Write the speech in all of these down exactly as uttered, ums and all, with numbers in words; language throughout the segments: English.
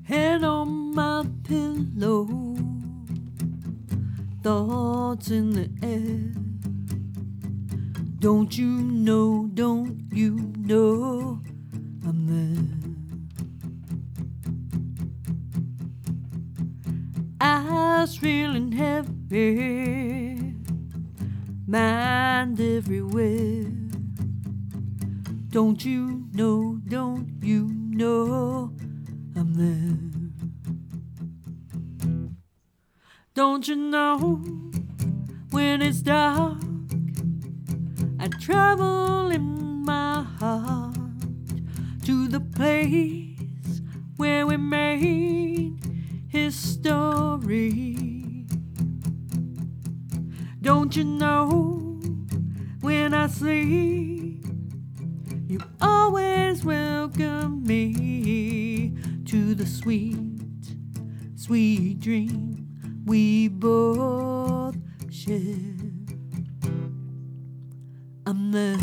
Head on my pillow, thoughts in the air. Don't you know, don't you know I'm there? Eyes feeling heavy, mind everywhere. Don't you know, don't you know I'm there? Don't you know when it's dark, I travel in my heart to the place where we made history. Don't you know when I sleep, you always welcome me to the sweet, sweet dream we both share. I'm there.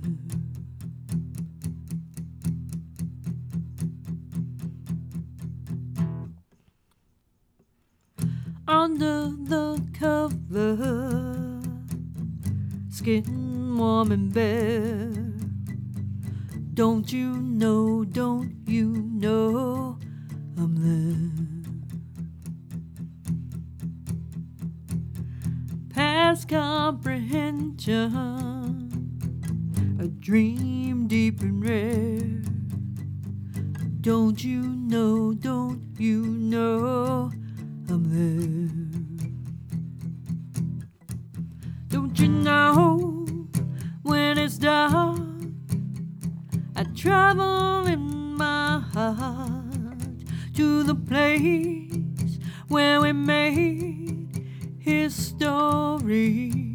Under the cover, skin warm and bare. Don't you know, don't you know I'm there? Past comprehension, a dream deep and rare. Don't you know, don't you know I'm there? Don't you know when it's dark, I travel in my heart to the place where we made history.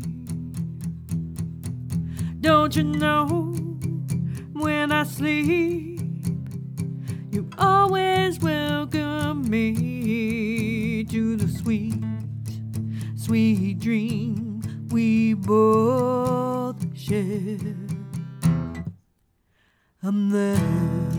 Don't you know when I sleep, you always welcome me to the sweet, sweet dream we both share. I'm there.